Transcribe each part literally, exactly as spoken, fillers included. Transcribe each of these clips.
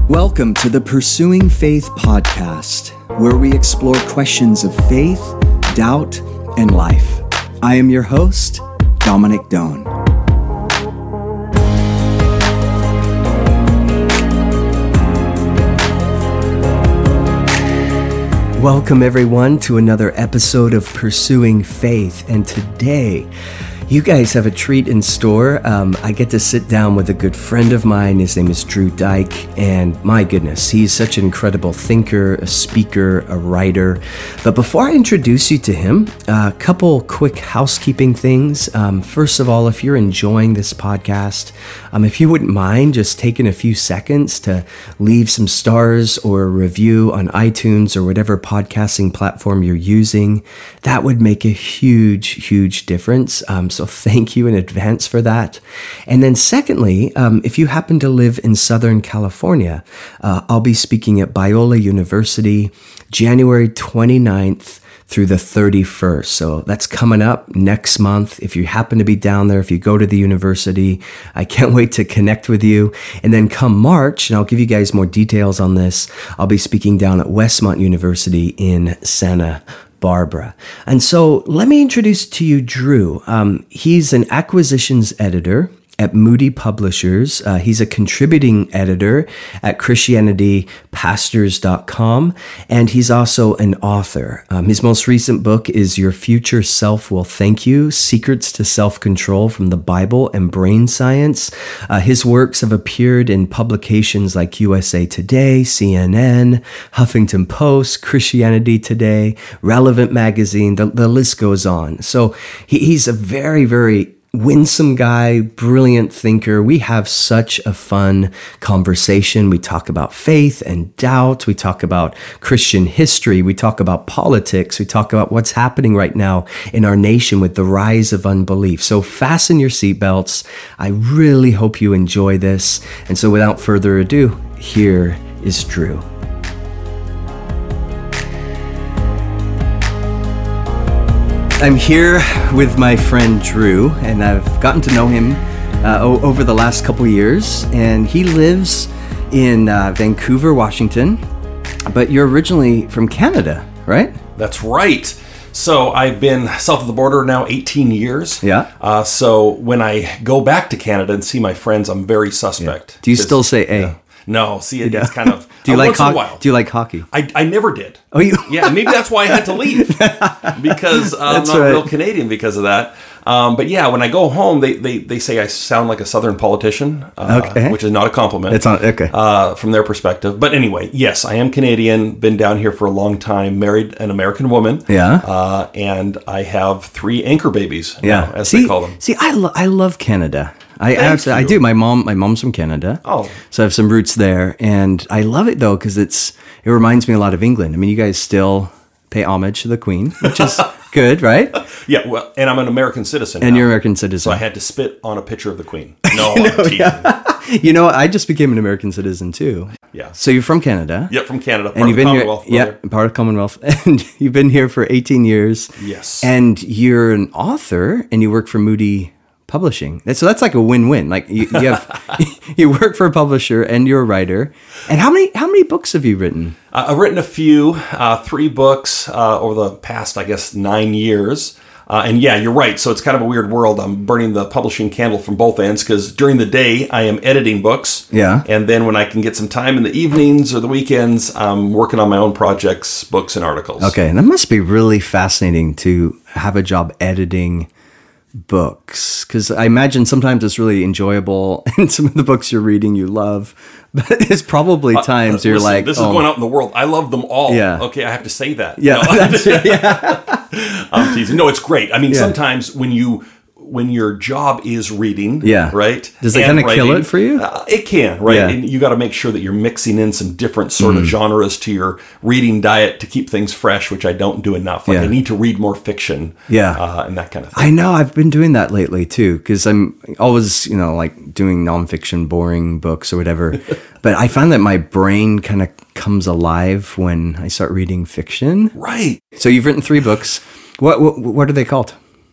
Welcome to the Pursuing Faith podcast, where we explore questions of faith, doubt, and life. I am your host, Dominic Doan. Welcome, everyone, to another episode of Pursuing Faith. And today, you guys have a treat in store. Um, I get to sit down with a good friend of mine. His name is Drew Dyke, and my goodness, he's such an incredible thinker, a speaker, a writer. But before I introduce you to him, a couple quick housekeeping things. Um, first of all, if you're enjoying this podcast, um, if you wouldn't mind just taking a few seconds to leave some stars or a review on iTunes or whatever podcasting platform you're using, that would make a huge, huge difference. Um, So thank you in advance for that. And then secondly, um, if you happen to live in Southern California, uh, I'll be speaking at Biola University January twenty-ninth through the thirty-first. So that's coming up next month. If you happen to be down there, if you go to the university, I can't wait to connect with you. And then come March, and I'll give you guys more details on this, I'll be speaking down at Westmont University in Santa Barbara. And so let me introduce to you Drew. Um, he's an acquisitions editor at Moody Publishers. Uh, he's a contributing editor at Christianity Pastors dot com, and he's also an author. Um, his most recent book is Your Future Self Will Thank You, Secrets to Self-Control from the Bible and Brain Science. Uh, his works have appeared in publications like U S A Today, C N N, Huffington Post, Christianity Today, Relevant Magazine, the, the list goes on. So he, he's a very, very winsome guy, brilliant thinker. We have such a fun conversation. We talk about faith and doubt. We talk about Christian history. We talk about politics. We talk about what's happening right now in our nation with the rise of unbelief. So fasten your seatbelts. I really hope you enjoy this. And so without further ado, here is Drew. I'm here with my friend Drew, and I've gotten to know him uh, o- over the last couple years, and he lives in uh, Vancouver, Washington, but you're originally from Canada, right? That's right. So I've been south of the border now eighteen years. Yeah. Uh, so when I go back to Canada and see my friends, I'm very suspect. Yeah. Do you still say A? Yeah. No, see, it, it's kind of do you uh, like once in a ho- while. Do you like hockey? I, I never did. Oh, you? Yeah, maybe that's why I had to leave because uh, I'm not right. a real Canadian because of that. Um, but yeah, when I go home, they, they, they say I sound like a Southern politician, uh, okay. which is not a compliment. It's not okay uh, from their perspective. But anyway, yes, I am Canadian. Been down here for a long time. Married an American woman. Yeah. Uh, and I have three anchor babies. Yeah, now, as see, they call them. See, I lo- I love Canada. I Thank actually, I you. do. My mom, my mom's from Canada. Oh. So I have some roots there, and I love it though because it's it reminds me a lot of England. I mean, you guys still pay homage to the Queen, which is good, right? Yeah, well, and I'm an American citizen. And now, you're an American citizen. so I had to spit on a picture of the Queen. No, I'm teasing. Yeah. You know, I just became an American citizen too. Yeah. So you're from Canada. Yep, from Canada. Part And you've of the been here, Commonwealth. yeah, brother. part of Commonwealth, and you've been here for eighteen years. Yes. And you're an author, and you work for Moody Publishing. So that's like a win-win. Like you, you have, you work for a publisher, and you're a writer. And how many how many books have you written? Uh, I've written a few, uh, three books uh, over the past, I guess, nine years. Uh, and yeah, you're right. So it's kind of a weird world. I'm burning the publishing candle from both ends because during the day I am editing books. Yeah. And then when I can get some time in the evenings or the weekends, I'm working on my own projects, books, and articles. Okay, and that must be really fascinating to have a job editing books, because I imagine sometimes it's really enjoyable, and some of the books you're reading you love, but it's probably times Uh, you're listen, like, this oh, is going out in the world. I love them all. Yeah. Okay, I have to say that. yeah, No, that's, yeah, I'm teasing. No, it's great. I mean, Yeah. sometimes when you when your job is reading, Yeah. right? Does it and kinda kill writing, it for you? Uh, it can, right? Yeah. And you got to make sure that you're mixing in some different sort of genres to your reading diet to keep things fresh, which I don't do enough. Like Yeah. I need to read more fiction, Yeah. uh, and that kind of thing. I know, I've been doing that lately too, because I'm always, you know, like doing nonfiction, boring books or whatever. But I find that my brain kind of comes alive when I start reading fiction. Right. So you've written three books. What what, what are they called?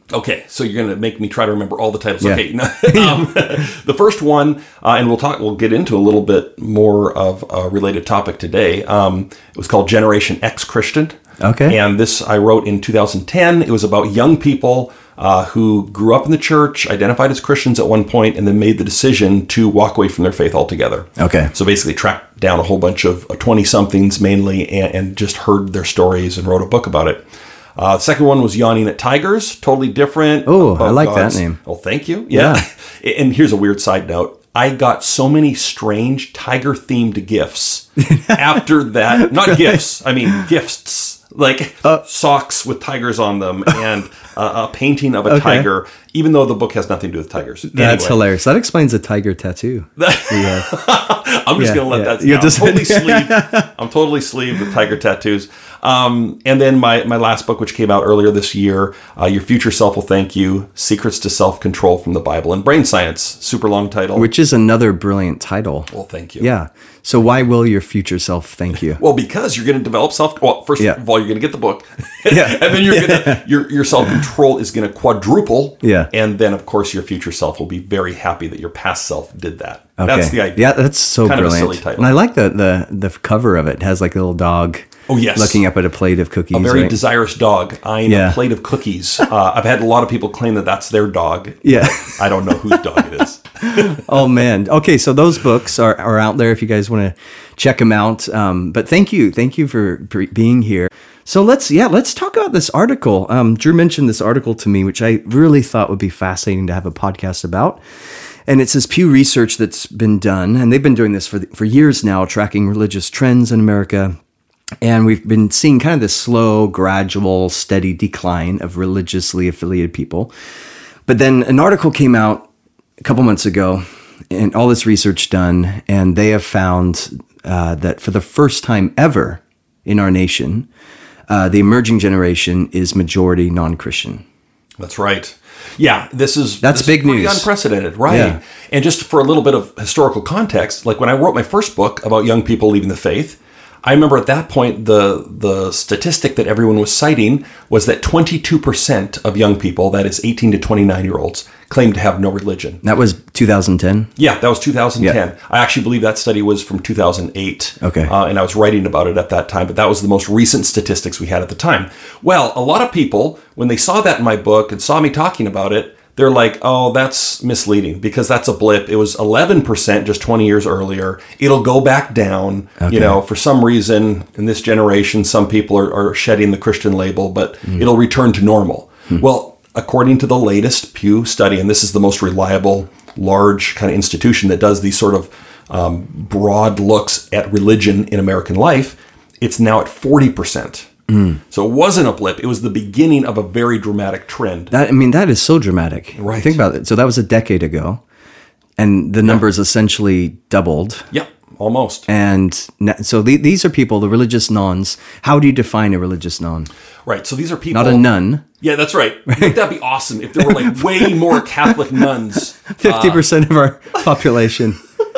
Okay, so you're going to make me try to remember all the titles. Yeah. Okay, um, the first one, uh, and we'll talk. We'll get into a little bit more of a related topic today. Um, it was called Generation X Christian. Okay. And this I wrote in two thousand ten. It was about young people uh, who grew up in the church, identified as Christians at one point, and then made the decision to walk away from their faith altogether. Okay. So basically, tracked down a whole bunch of twenty-somethings mainly, and, and just heard their stories and wrote a book about it. Uh, the second one was Yawning at Tigers, totally different. Oh, I like God's, that name. Oh, thank you. Yeah. yeah. And here's a weird side note. I got so many strange tiger-themed gifts after that. Not gifts, I mean gifts. Like uh, socks with tigers on them and uh, a painting of a okay. tiger, even though the book has nothing to do with tigers. That's anyway. hilarious. That explains the tiger tattoo. yeah. I'm just yeah, going to let yeah. that You're I'm just totally sleeved. I'm totally sleeved with tiger tattoos. Um, and then my, my last book, which came out earlier this year, uh, Your Future Self Will Thank You, Secrets to Self-Control from the Bible and Brain Science. Super long title. Which is another brilliant title. Well, thank you. Yeah. So why will your future self thank you? Well, because you're going to develop self. Well, first yeah. of all, you're going to get the book, yeah. and then you're going to your your self control is going to quadruple. Yeah, and then of course your future self will be very happy that your past self did that. Okay. That's the idea. Yeah, that's so kind brilliant. Of a silly title. And I like the the the cover of it. It has like a little dog. Oh, yes. Looking up at a plate of cookies. A very right? desirous dog eyeing yeah. a plate of cookies. Uh, I've had a lot of people claim that that's their dog. Yeah. I don't know whose dog it is. Oh, man. Okay, so those books are, are out there if you guys want to check them out. Um, but thank you. Thank you for, for being here. So let's, yeah, let's talk about this article. Um, Drew mentioned this article to me, which I really thought would be fascinating to have a podcast about. And it's this Pew Research that's been done, and they've been doing this for for years now, tracking religious trends in America. And we've been seeing kind of this slow, gradual, steady decline of religiously affiliated people. But then an article came out a couple months ago, and all this research done, and they have found uh, that for the first time ever in our nation, uh, the emerging generation is majority non-Christian. That's right. Yeah, this is that's this big is pretty news. Unprecedented, right? Yeah. And just for a little bit of historical context, like when I wrote my first book about young people leaving the faith, I remember at that point the the statistic that everyone was citing was that twenty-two percent of young people, that is eighteen to twenty-nine year olds, claimed to have no religion. That was two thousand ten? Yeah, that was two thousand ten. Yeah. I actually believe that study was from two thousand eight. Okay. Uh, and I was writing about it at that time, but that was the most recent statistics we had at the time. Well, a lot of people, when they saw that in my book and saw me talking about it, they're like, oh, that's misleading because that's a blip. It was eleven percent just twenty years earlier. It'll go back down. Okay. You know, for some reason in this generation, some people are, are shedding the Christian label, but mm. it'll return to normal. Mm. Well, according to the latest Pew study, and this is the most reliable, large kind of institution that does these sort of um, broad looks at religion in American life, it's now at forty percent. Mm. So it wasn't a blip. It was the beginning of a very dramatic trend. That I mean, that is so dramatic. Right. Think about it. So that was a decade ago, and the numbers yeah. essentially doubled. Yeah, almost. And so the, these are people, the religious nuns. How do you define a religious nun? Right. So these are people. Not a nun. Yeah, that's right. Wouldn't that be awesome if there were like way more Catholic nuns? Fifty uh, percent of our population.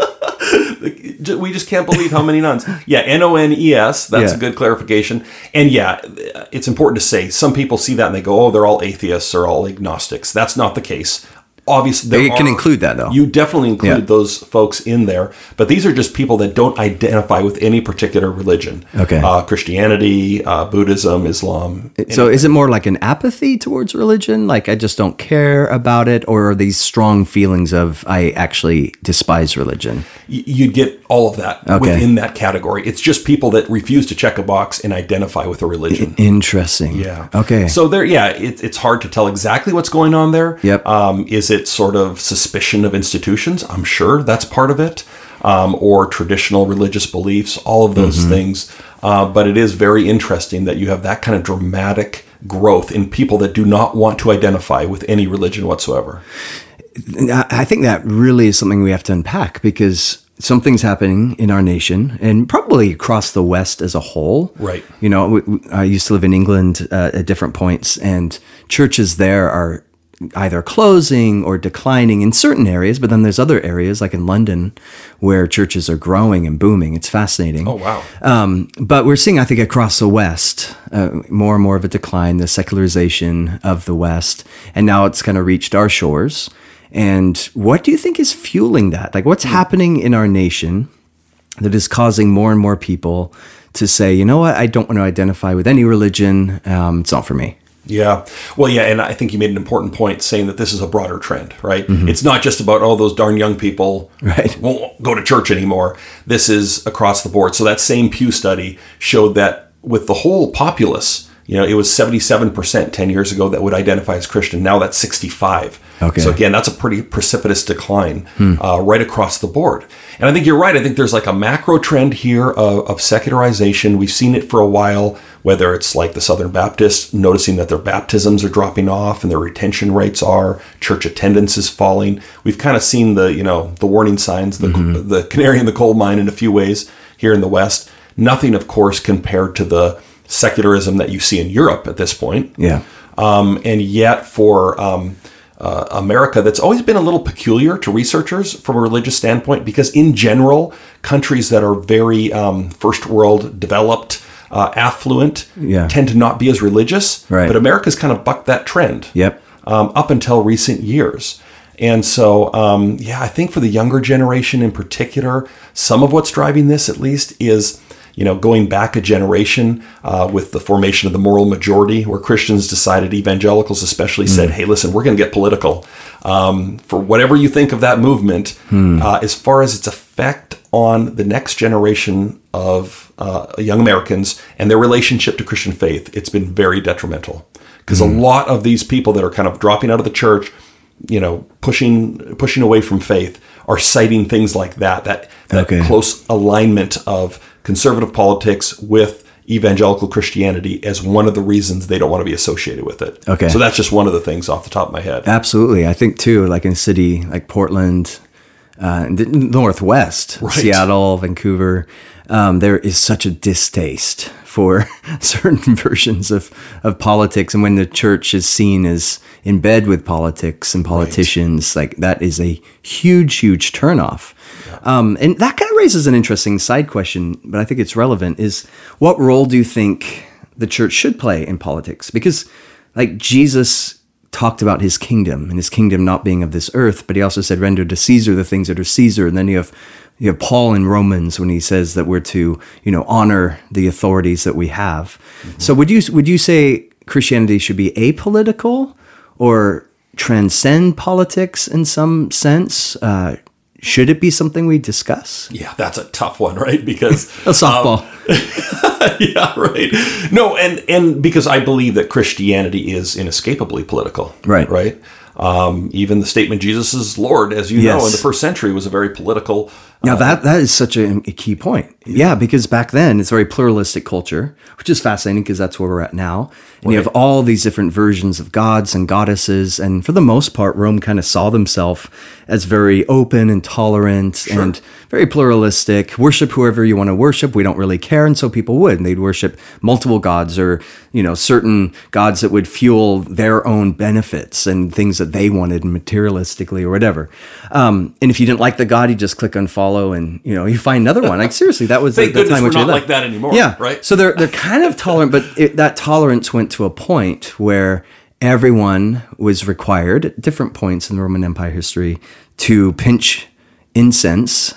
We just can't believe how many nuns. Yeah, N O N E S, that's yeah. a good clarification. And yeah, it's important to say, some people see that and they go, oh, they're all atheists or all agnostics. That's not the case. Obviously, they can are, include that, though. You definitely include yeah. those folks in there. But these are just people that don't identify with any particular religion. Okay. Uh, Christianity, uh, Buddhism, Islam. So is it more like an apathy towards religion? Like, I just don't care about it? Or are these strong feelings of, I actually despise religion? Y- you'd get all of that okay. within that category. It's just people that refuse to check a box and identify with a religion. Interesting. Yeah. Okay. So there, yeah, it, it's hard to tell exactly what's going on there. Yep. Um, is it sort of suspicion of institutions? I'm sure that's part of it. Um, or traditional religious beliefs, all of those mm-hmm. things. Uh, but it is very interesting that you have that kind of dramatic growth in people that do not want to identify with any religion whatsoever. I think that really is something we have to unpack, because something's happening in our nation and probably across the West as a whole. Right. You know, we, we, I used to live in England uh, at different points, and churches there are either closing or declining in certain areas, but then there's other areas like in London where churches are growing and booming. It's fascinating. Oh, wow. Um, but we're seeing, I think, across the West, uh, more and more of a decline, the secularization of the West, and now it's kind of reached our shores. And what do you think is fueling that? Like, what's mm. happening in our nation that is causing more and more people to say, you know what, I don't want to identify with any religion. Um, it's not for me. Yeah. Well, yeah. And I think you made an important point saying that this is a broader trend, right? Mm-hmm. It's not just about, oh, those darn young people right. won't go to church anymore. This is across the board. So that same Pew study showed that with the whole populace, you know, it was seventy-seven percent ten years ago that would identify as Christian. Now that's sixty-five. Okay. So again, that's a pretty precipitous decline hmm. uh, right across the board. And I think you're right. I think there's like a macro trend here of, of secularization. We've seen it for a while, whether it's like the Southern Baptists noticing that their baptisms are dropping off and their retention rates are, church attendance is falling. We've kind of seen the, you know, the warning signs, the, mm-hmm. the canary in the coal mine in a few ways here in the West. Nothing, of course, compared to the secularism that you see in Europe at this point. Yeah. Um, and yet for um, uh, America, that's always been a little peculiar to researchers from a religious standpoint, because in general, countries that are very um, first world developed, uh, affluent, yeah. tend to not be as religious. Right. But America's kind of bucked that trend yep. um, up until recent years. And so, um, yeah, I think for the younger generation in particular, some of what's driving this at least is, you know, going back a generation uh, with the formation of the moral majority, where Christians decided, evangelicals especially, mm. said, hey, listen, we're going to get political. Um, for whatever you think of that movement, mm. uh, as far as its effect on the next generation of uh, young Americans and their relationship to Christian faith, it's been very detrimental. Because mm. a lot of these people that are kind of dropping out of the church, you know, pushing pushing away from faith, are citing things like that, that, that okay. close alignment of conservative politics with evangelical Christianity as one of the reasons they don't want to be associated with it. Okay. So that's just one of the things off the top of my head. Absolutely. I think too, like in a city like Portland, uh, in the Northwest, right. Seattle, Vancouver, um, there is such a distaste for certain versions of, of politics. And when the church is seen as in bed with politics and politicians, right. like that is a huge, huge turnoff. Yeah. Um, and that kind of raises an interesting side question, but I think it's relevant, is what role do you think the church should play in politics? Because like Jesus talked about his kingdom and his kingdom not being of this earth, but he also said, render to Caesar the things that are Caesar. And then you have You have Paul in Romans when he says that we're to, you know, honor the authorities that we have. Mm-hmm. So would you would you say Christianity should be apolitical or transcend politics in some sense? Uh, should it be something we discuss? Yeah, that's a tough one, right? Because a softball. Um, yeah, right. No, and and because I believe that Christianity is inescapably political. Right. Right. Um, even the statement Jesus is Lord, as you yes. know, in the first century was a very political. Now uh, that that is such a, a key point. Yeah, because back then it's a very pluralistic culture, which is fascinating because that's where we're at now. And right. you have all these different versions of gods and goddesses. And for the most part, Rome kind of saw themselves as very open and tolerant sure. and very pluralistic. Worship whoever you want to worship. We don't really care. And so people would. And they'd worship multiple gods, or, you know, certain gods that would fuel their own benefits and things that they wanted materialistically or whatever. Um, and if you didn't like the god, you just click unfollow and, you know, you find another one. Like, seriously, that was Thank the, the time we're which not we like that anymore. Yeah, right. So they're they're kind of tolerant, but it, that tolerance went to a point where everyone was required at different points in the Roman Empire history to pinch incense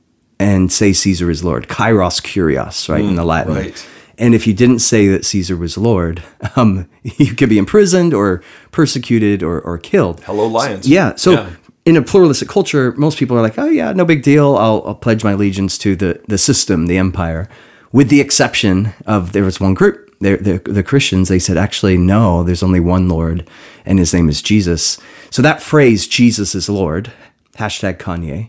and say Caesar is Lord, Kairos Kyrios, right, mm, in the Latin. Right. And if you didn't say that Caesar was Lord, um, you could be imprisoned or persecuted or, or killed. Hello, lions. So, yeah. So yeah. in a pluralistic culture, most people are like, oh, yeah, no big deal. I'll, I'll pledge my allegiance to the, the system, the empire, with the exception of there was one group, the, the, the Christians. They said, actually, no, there's only one Lord, and his name is Jesus. So that phrase, Jesus is Lord, hashtag Kanye,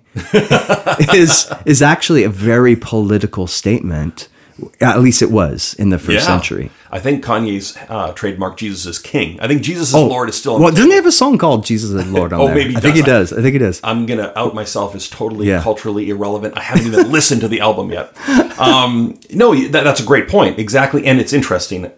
is, is actually a very political statement. At least it was in the first yeah. century. I think Kanye's uh, trademarked Jesus as King. I think Jesus is oh, Lord is still. Well, doesn't he have a song called Jesus is Lord on oh, there? maybe he I think does. he does. I think he does. I'm gonna out myself as totally yeah. culturally irrelevant. I haven't even listened to the album yet. Um, no, that, that's a great point. Exactly, and it's interesting.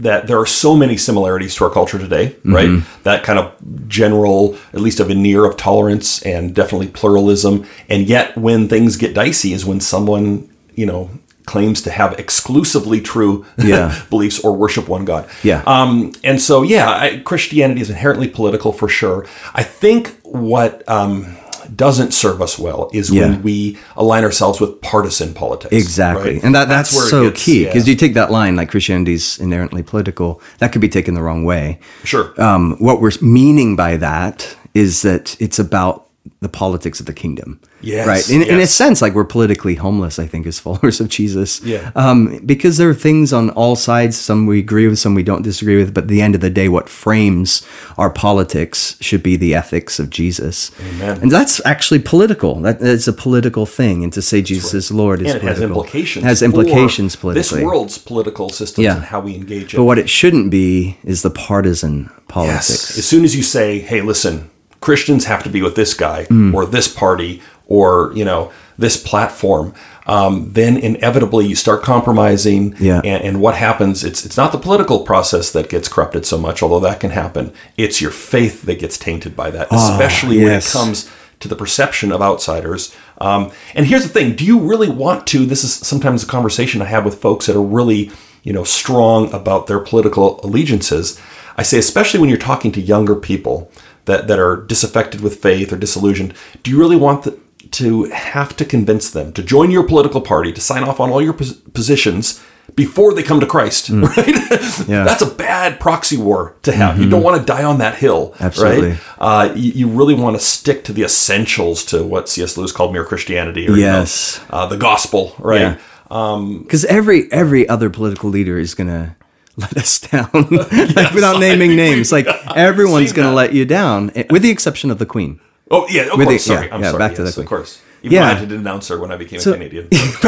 that there are so many similarities to our culture today, mm-hmm. right? That kind of general, at least a veneer of tolerance and definitely pluralism. And yet when things get dicey is when someone, you know, claims to have exclusively true yeah. beliefs or worship one God. Yeah. Um, and so, yeah, I, Christianity is inherently political for sure. I think what um, doesn't serve us well is yeah. when we align ourselves with partisan politics. Exactly. Right? And that, that's, that's so gets, key, because yeah. you take that line, like Christianity's inherently political, that could be taken the wrong way. Sure. Um, what we're meaning by that is that it's about the politics of the kingdom. Yes, right. In, yes. in a sense, like we're politically homeless, I think, as followers of Jesus. Yeah. Um, because there are things on all sides, some we agree with, some we don't disagree with. But at the end of the day, what frames our politics should be the ethics of Jesus. Amen. And that's actually political. That, that's a political thing. And to say Jesus is Lord is and it political. has implications. It has implications for politically. This world's political systems Yeah. and how we engage it. But what it shouldn't be is the partisan politics. Yes. As soon as you say, hey, listen, Christians have to be with this guy Mm. or this party or, you know, this platform, um, then inevitably you start compromising. Yeah. And, and what happens, it's it's not the political process that gets corrupted so much, although that can happen. It's your faith that gets tainted by that, especially yes. when it comes to the perception of outsiders. Um, and here's the thing, do you really want to, this is sometimes a conversation I have with folks that are really, you know, strong about their political allegiances. I say, especially when you're talking to younger people that, that are disaffected with faith or disillusioned, do you really want the, to have to convince them to join your political party, to sign off on all your pos- positions before they come to Christ, mm. right? Yeah. That's a bad proxy war to have. Mm-hmm. You don't want to die on that hill, Absolutely. right? Uh, you, you really want to stick to the essentials, to what C S Lewis called mere Christianity, or yes. you know, uh, the gospel, right? Yeah. Because um, every every other political leader is going to let us down, like yes, without naming names. Like everyone's going to let you down, with the exception of the Queen. Oh yeah, of with course. The, sorry, yeah, I'm yeah, sorry. Back yes, to the Queen. Of course. Even yeah. I had to denounce her when I became so, a Canadian.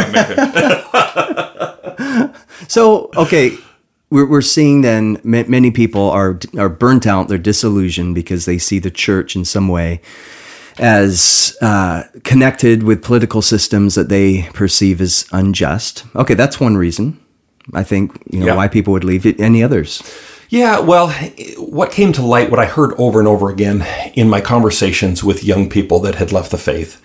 So okay, we're we're seeing then m- many people are are burnt out. They're disillusioned because they see the church in some way as uh, connected with political systems that they perceive as unjust. Okay, that's one reason. I think, you know, yeah. why people would leave it. Any others? Yeah, well, what came to light, what I heard over and over again in my conversations with young people that had left the faith,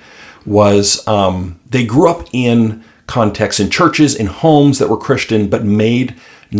was um, they grew up in contexts, in churches, in homes that were Christian, but made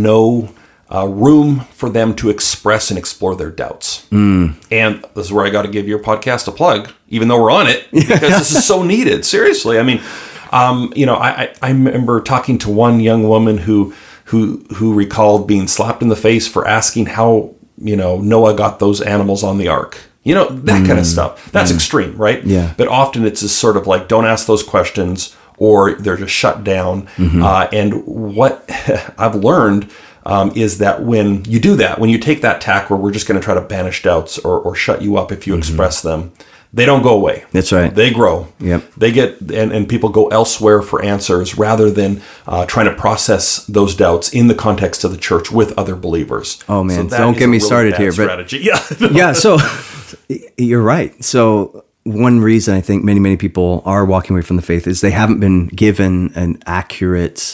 no uh, room for them to express and explore their doubts. Mm. And this is where I got to give your podcast a plug, even though we're on it, because this is so needed. Seriously, I mean... Um, you know, I, I, I remember talking to one young woman who who who recalled being slapped in the face for asking how, you know, Noah got those animals on the ark. You know, that mm. kind of stuff. That's mm. extreme, right? Yeah. But often it's just sort of like, don't ask those questions, or they're just shut down. Mm-hmm. Uh, and what I've learned um, is that when you do that, when you take that tack where we're just going to try to banish doubts or, or shut you up if you mm-hmm. express them, they don't go away. That's right. They grow. Yep. They get, and, and people go elsewhere for answers rather than uh, trying to process those doubts in the context of the church with other believers. Oh man, so don't get me really started here. Strategy. But yeah, yeah. So you're right. So one reason I think many many people are walking away from the faith is they haven't been given an accurate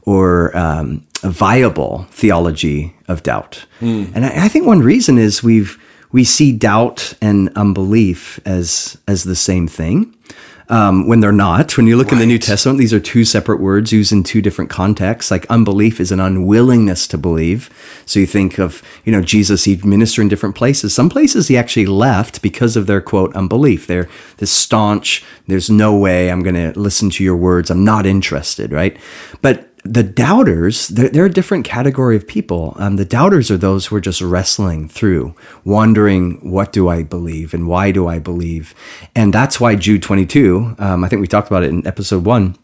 or um, a viable theology of doubt. Mm. And I, I think one reason is we've we see doubt and unbelief as as the same thing, um, when they're not. When you look right. in the New Testament, these are two separate words used in two different contexts. Like unbelief is an unwillingness to believe. So you think of, you know, Jesus, he'd minister in different places. Some places he actually left because of their, quote, unbelief. They're this staunch, there's no way I'm going to listen to your words. I'm not interested, right? But the doubters, they're, they're a different category of people. Um, the doubters are those who are just wrestling through, wondering, what do I believe and why do I believe? And that's why Jude twenty-two, um, I think we talked about it in episode one,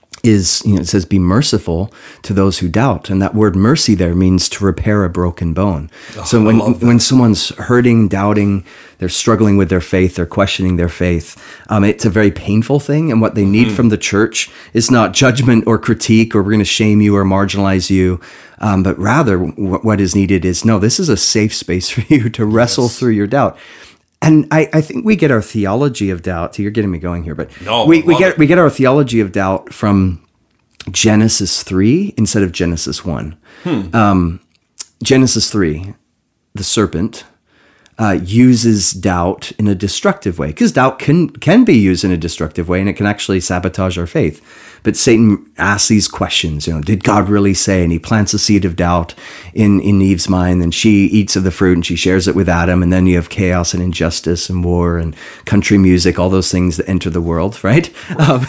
is, you know, it says, be merciful to those who doubt. And that word mercy there means to repair a broken bone. Oh, so when when someone's hurting, doubting, they're struggling with their faith, they're questioning their faith, um, it's a very painful thing. And what they need mm. from the church is not judgment or critique, or we're going to shame you or marginalize you. Um, but rather w- what is needed is, no, this is a safe space for you to wrestle yes. through your doubt. And I, I think we get our theology of doubt. You're getting me going here, but no, we, we get it. we get our theology of doubt from Genesis three instead of Genesis one. Hmm. Um, Genesis three, the serpent uh, uses doubt in a destructive way, because doubt can can be used in a destructive way, and it can actually sabotage our faith. But Satan asks these questions, you know, did God really say? And he plants a seed of doubt in, in Eve's mind, and she eats of the fruit and she shares it with Adam. And then you have chaos and injustice and war and country music, all those things that enter the world, right? Um,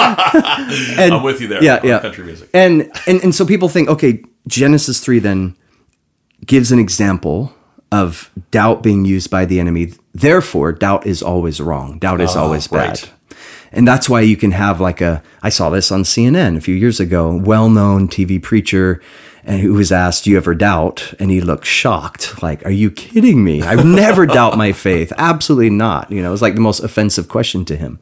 and, I'm with you there. Yeah, yeah. Country music. And, and, and so people think, okay, Genesis three then gives an example of doubt being used by the enemy. Therefore, doubt is always wrong. Doubt is Oh, always bad. right. And that's why you can have like a, I saw this on C N N a few years ago, well-known T V preacher, and who was asked, do you ever doubt? And he looked shocked. Like, are you kidding me? I would never doubt my faith. Absolutely not. You know, it was like the most offensive question to him.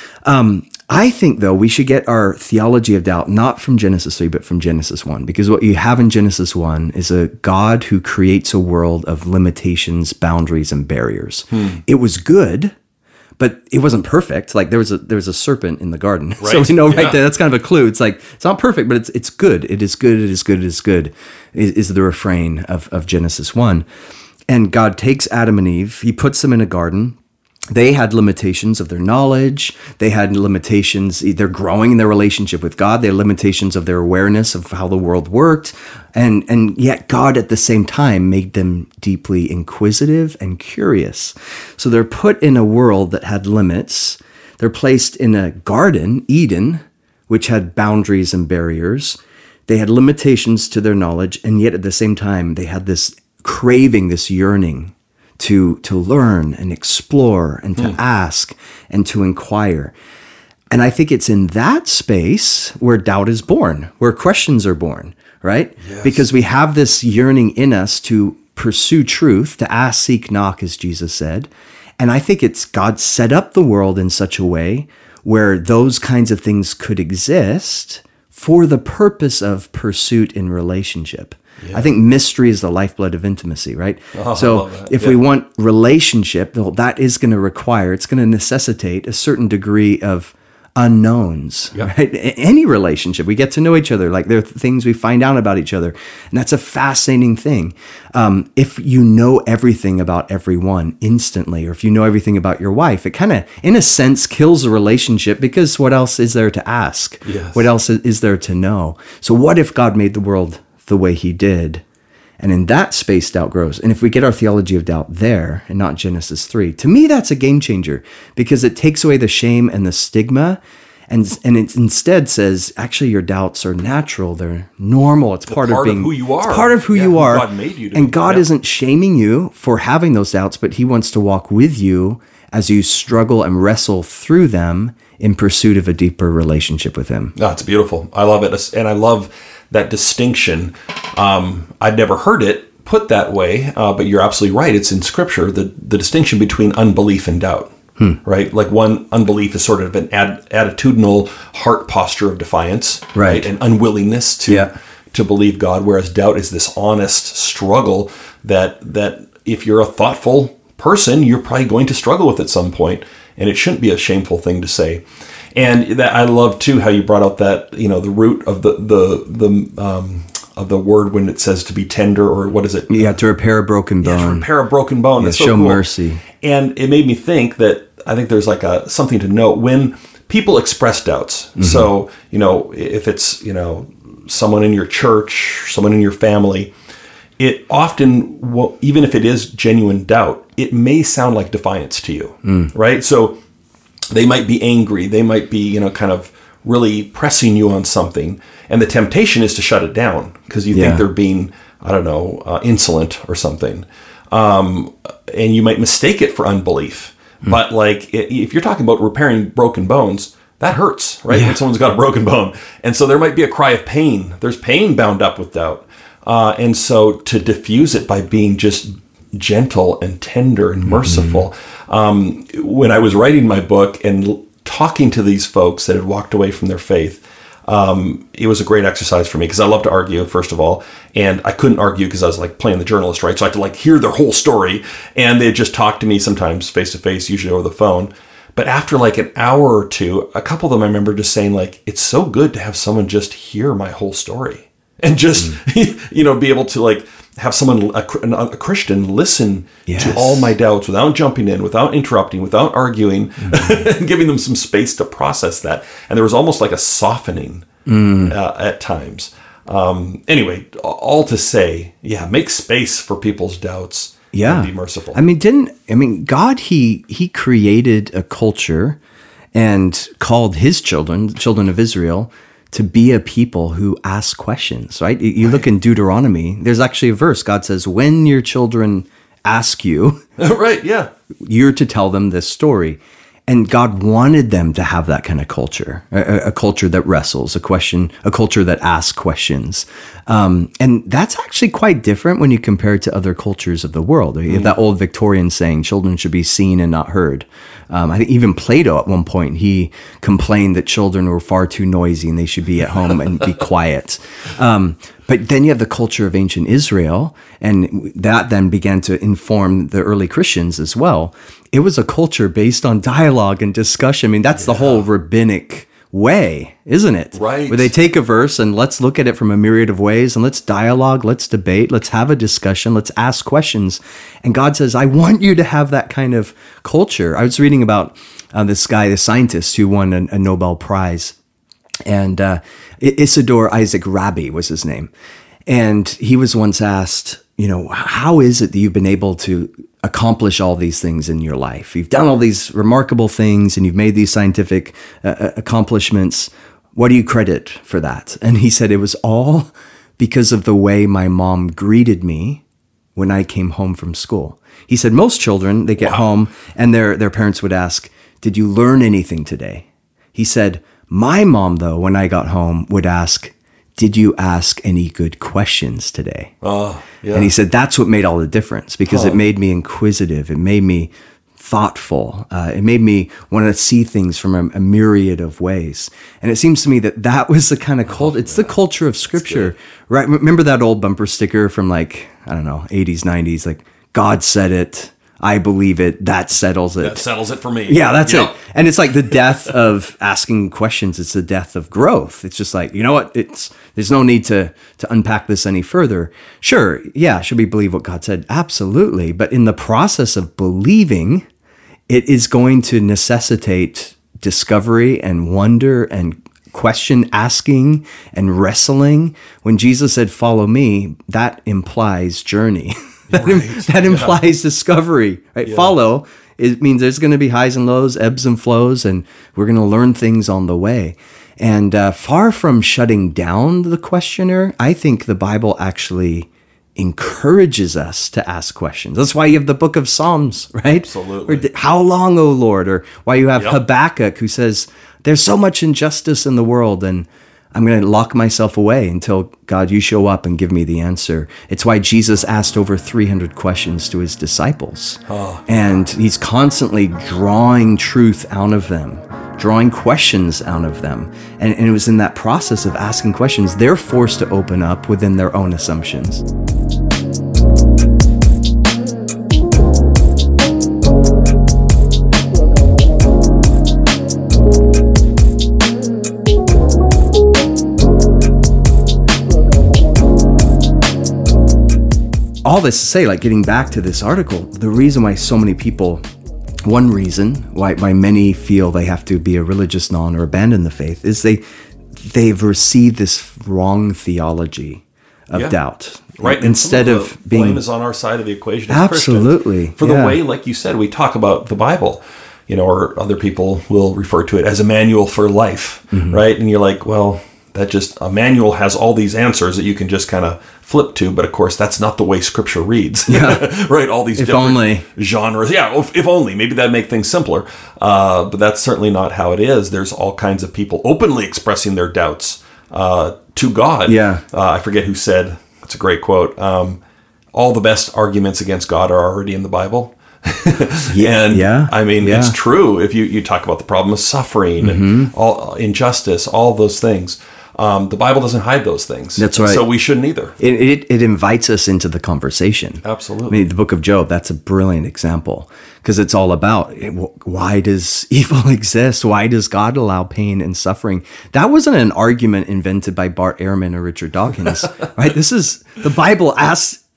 Um, I think, though, we should get our theology of doubt not from Genesis three, but from Genesis one. Because what you have in Genesis one is a God who creates a world of limitations, boundaries, and barriers. Hmm. It was good, but it wasn't perfect. Like there was a there was a serpent in the garden. Right. So we know right yeah. there, that's kind of a clue. It's like, it's not perfect, but it's it's good. It is good, it is good, it is good, is, is the refrain of, of Genesis one. And God takes Adam and Eve, he puts them in a garden. They had limitations of their knowledge. They had limitations. They're growing in their relationship with God. They had limitations of their awareness of how the world worked. And, and yet God at the same time made them deeply inquisitive and curious. So they're put in a world that had limits. They're placed in a garden, Eden, which had boundaries and barriers. They had limitations to their knowledge. And yet at the same time, they had this craving, this yearning to to learn and explore and to mm. ask and to inquire. And I think it's in that space where doubt is born, where questions are born, right? Yes. Because we have this yearning in us to pursue truth, to ask, seek, knock, as Jesus said. And I think it's God set up the world in such a way where those kinds of things could exist for the purpose of pursuit in relationship. Yeah. I think mystery is the lifeblood of intimacy, right? Oh, so if yeah. we want relationship, that is going to require, it's going to necessitate a certain degree of unknowns, yeah. right? Any relationship, we get to know each other. Like there are things we find out about each other. And that's a fascinating thing. Um, if you know everything about everyone instantly, or if you know everything about your wife, it kind of, in a sense, kills a relationship because what else is there to ask? Yes. What else is there to know? So what if God made the world the way he did? And in that space, doubt grows. And if we get our theology of doubt there and not Genesis three, to me, that's a game changer because it takes away the shame and the stigma. And, and it instead says, actually, your doubts are natural. They're normal. It's part, part of being of who you are. It's part of who yeah, you who are. God made you to and be. God yeah. isn't shaming you for having those doubts, but he wants to walk with you as you struggle and wrestle through them in pursuit of a deeper relationship with him. Oh, it's beautiful. I love it. And I love that distinction. Um, I'd never heard it put that way, uh, but you're absolutely right. It's in Scripture, the, the distinction between unbelief and doubt, hmm. right? Like one, unbelief is sort of an ad, attitudinal heart posture of defiance, right? right? And unwillingness to yeah. to believe God, whereas doubt is this honest struggle that that if you're a thoughtful person, you're probably going to struggle with at some point, and it shouldn't be a shameful thing to say. And that I love too how you brought out that, you know, the root of the the the um, of the word when it says to be tender, or what is it? Yeah, to repair a broken bone. Yeah, to repair a broken bone. Yeah, That's so show cool. mercy. And it made me think that I think there's like a something to note when people express doubts. Mm-hmm. So, you know, if it's, you know, someone in your church, someone in your family, it often, will, even if it is genuine doubt, it may sound like defiance to you, mm. right? So they might be angry. They might be, you know, kind of really pressing you on something. And the temptation is to shut it down because you yeah. think they're being, I don't know, uh, insolent or something. Um, and you might mistake it for unbelief. Mm. But like, if you're talking about repairing broken bones, that hurts, right? Yeah. When someone's got a broken bone. And so there might be a cry of pain. There's pain bound up with doubt. Uh, and so to diffuse it by being just gentle and tender and merciful. Mm-hmm. Um, when I was writing my book and l- talking to these folks that had walked away from their faith, um, it was a great exercise for me because I love to argue, first of all, and I couldn't argue because I was like playing the journalist, right? So I had to like hear their whole story, and they'd just talk to me sometimes face to face, usually over the phone. But after like an hour or two, a couple of them I remember just saying like, it's so good to have someone just hear my whole story and just, mm. you know, be able to like have someone, a, a Christian, listen Yes. to all my doubts without jumping in, without interrupting, without arguing, mm-hmm. and giving them some space to process that. And there was almost like a softening mm. uh, at times. Um, anyway, all to say, yeah, make space for people's doubts. Yeah, and be merciful. I mean, didn't I mean God? He he created a culture and called his children, the children of Israel, to be a people who ask questions. Right? You right. look in Deuteronomy. There's actually a verse. God says, "When your children ask you, right? Yeah, you're to tell them this story." And God wanted them to have that kind of culture, a, a culture that wrestles, a question, a culture that asks questions. Um, and that's actually quite different when you compare it to other cultures of the world. You have that old Victorian saying, children should be seen and not heard. Um, I think even Plato at one point, he complained that children were far too noisy and they should be at home and be quiet. Um, But then you have the culture of ancient Israel, and that then began to inform the early Christians as well. It was a culture based on dialogue and discussion. I mean, that's yeah. the whole rabbinic way, isn't it? Right. Where they take a verse and let's look at it from a myriad of ways, and let's dialogue, let's debate, let's have a discussion, let's ask questions. And God says, I want you to have that kind of culture. I was reading about uh, this guy, the scientist who won a, a Nobel Prize. And uh, Isidore Isaac Rabi was his name. And he was once asked, you know, how is it that you've been able to accomplish all these things in your life? You've done all these remarkable things and you've made these scientific uh, accomplishments. What do you credit for that? And he said it was all because of the way my mom greeted me when I came home from school. He said most children, they get wow. home and their, their parents would ask, did you learn anything today? He said, my mom, though, when I got home, would ask, did you ask any good questions today? Oh, yeah. And he said that's what made all the difference, because huh. it made me inquisitive. It made me thoughtful. Uh, it made me want to see things from a, a myriad of ways. And it seems to me that that was the kind of culture. Oh, it's yeah. the culture of Scripture, right? Remember that old bumper sticker from like, I don't know, eighties, nineties, like, God said it. I believe it. That settles it. That settles it for me. Yeah, that's yep. it. And it's like the death of asking questions. It's the death of growth. It's just like, you know what? It's there's no need to to unpack this any further. Sure, yeah, should we believe what God said? Absolutely. But in the process of believing, it is going to necessitate discovery and wonder and question asking and wrestling. When Jesus said, follow me, that implies journey. That, right. im- that implies yeah. discovery, right? Yeah. Follow, it means there's going to be highs and lows, ebbs and flows, and we're going to learn things on the way. And uh, far from shutting down the questioner, I think the Bible actually encourages us to ask questions. That's why you have the book of Psalms, right? Absolutely. Or, how long, O Lord? Or why you have yep. Habakkuk, who says, there's so much injustice in the world, and I'm going to lock myself away until, God, you show up and give me the answer. It's why Jesus asked over three hundred questions to his disciples. Oh. And he's constantly drawing truth out of them, drawing questions out of them. And, and it was in that process of asking questions, they're forced to open up within their own assumptions. All this to say, like getting back to this article, the reason why so many people, one reason why, why many feel they have to be a religious non or abandon the faith is they, they've received this wrong theology of yeah. doubt. Right. Instead of, of being... blame is on our side of the equation as Absolutely. Christians. For yeah. the way, like you said, we talk about the Bible, you know, or other people will refer to it as a manual for life, mm-hmm. right? And you're like, well, that just, a manual has all these answers that you can just kind of flip to, but of course that's not the way Scripture reads. Yeah. Right? All these if different only. genres. Yeah, if, if only. Maybe that'd make things simpler. Uh, but that's certainly not how it is. There's all kinds of people openly expressing their doubts uh, to God. Yeah. Uh, I forget who said, it's a great quote, um, all the best arguments against God are already in the Bible. yeah, and yeah, I mean, yeah. it's true. If you, you talk about the problem of suffering mm-hmm. and all injustice, all those things, Um, the Bible doesn't hide those things. That's right. So we shouldn't either. It, it it invites us into the conversation. Absolutely. I mean, the book of Job, that's a brilliant example, because it's all about, why does evil exist? Why does God allow pain and suffering? That wasn't an argument invented by Bart Ehrman or Richard Dawkins, right? This is, the Bible asks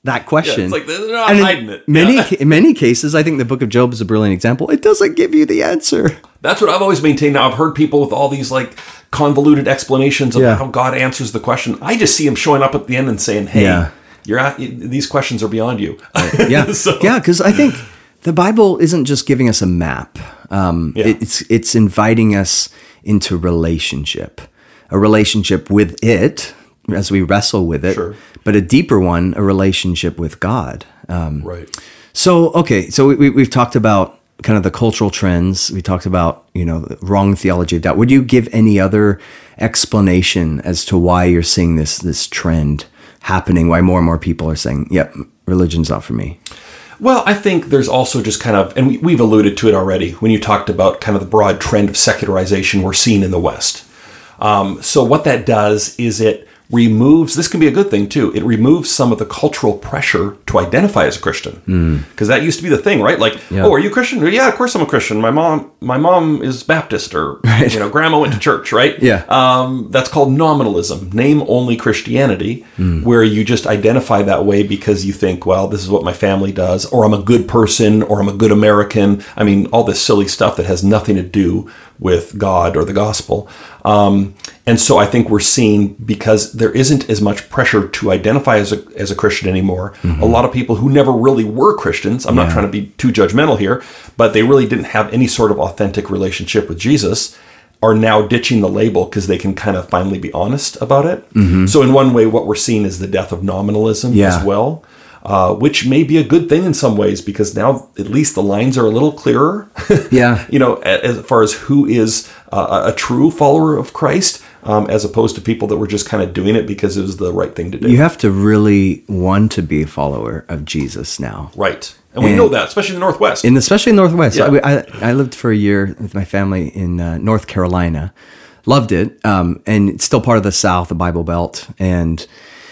that question. Yeah, it's like they're not and hiding in it. Many, Yeah. in many cases, I think the book of Job is a brilliant example. It doesn't give you the answer. That's what I've always maintained. Now, I've heard people with all these like convoluted explanations of Yeah. how God answers the question. I just see him showing up at the end and saying, hey, Yeah. you're at, these questions are beyond you. Yeah, So- yeah, because I think the Bible isn't just giving us a map. Um, Yeah. It's it's inviting us into relationship, a relationship with it as we wrestle with it, Sure. but a deeper one, a relationship with God. Um, Right. So okay, so we, we, we've talked about kind of the cultural trends. We talked about you know the wrong theology of doubt. Would you give any other explanation as to why you're seeing this this trend happening? Why more and more people are saying, "Yep, religion's not for me." Well, I think there's also just kind of, and we, we've alluded to it already when you talked about kind of the broad trend of secularization we're seeing in the West. Um, so what that does is it removes, this can be a good thing too, it removes some of the cultural pressure to identify as a Christian. Because that used to be the thing, right? Like, Yeah. oh, are you a Christian? Yeah, of course I'm a Christian. My mom my mom is Baptist, or, you know, grandma went to church, right? Yeah. Um, that's called nominalism, name-only Christianity, where you just identify that way because you think, well, this is what my family does, or I'm a good person, or I'm a good American. I mean, all this silly stuff that has nothing to do with God or the gospel. Um, and so I think we're seeing, because there isn't as much pressure to identify as a, as a Christian anymore, a lot of people who never really were Christians, I'm not Yeah. trying to be too judgmental here, but they really didn't have any sort of authentic relationship with Jesus, are now ditching the label because they can kind of finally be honest about it. So in one way, what we're seeing is the death of nominalism Yeah. as well. Uh, which may be a good thing in some ways, because now at least the lines are a little clearer. Yeah. You know, a- as far as who is uh, a true follower of Christ, um, as opposed to people that were just kind of doing it because it was the right thing to do. You have to really want to be a follower of Jesus now. Right. And we And- know that, especially in the Northwest. In especially in Northwest. Yeah. I, I, I lived for a year with my family in uh, North Carolina. Loved it. Um, and it's still part of the South, the Bible Belt. And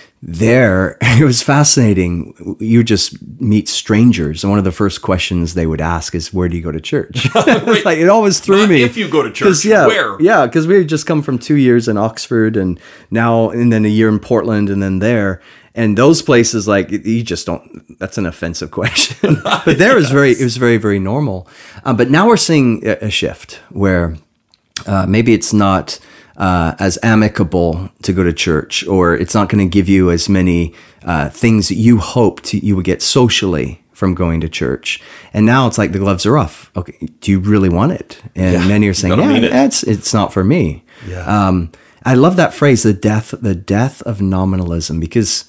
there, it was fascinating. You just meet strangers, and one of the first questions they would ask is, "Where do you go to church?" It's like, it always threw Not me. if you go to 'Cause, church, yeah, where? Yeah, because we had just come from two years in Oxford, and now and then a year in Portland, and then there. And those places, like, you just don't. That's an offensive question. But there is very, it was very, very normal. Um, but now we're seeing a, a shift where uh, maybe it's not uh, as amicable to go to church, or it's not going to give you as many uh, things that you hoped you would get socially from going to church. And now it's like the gloves are off. Okay, do you really want it? And Yeah, many are you saying, gotta mean it. yeah, it's it's not for me. Yeah. Um, I love that phrase, the death, the death of nominalism, because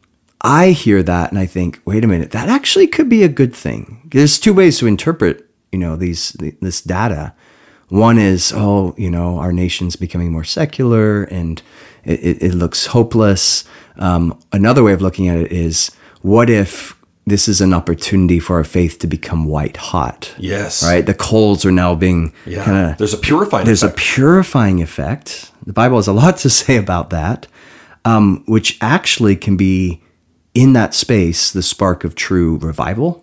I hear that and I think, wait a minute, that actually could be a good thing. There's two ways to interpret, you know, these this data. One is, oh, you know, our nation's becoming more secular and it, it, it looks hopeless. Um, another way of looking at it is, what if this is an opportunity for our faith to become white hot? Yes. Right? The coals are now being Yeah. kind of... There's a purifying There's effect. a purifying effect. The Bible has a lot to say about that, um, which actually can be, in that space, the spark of true revival.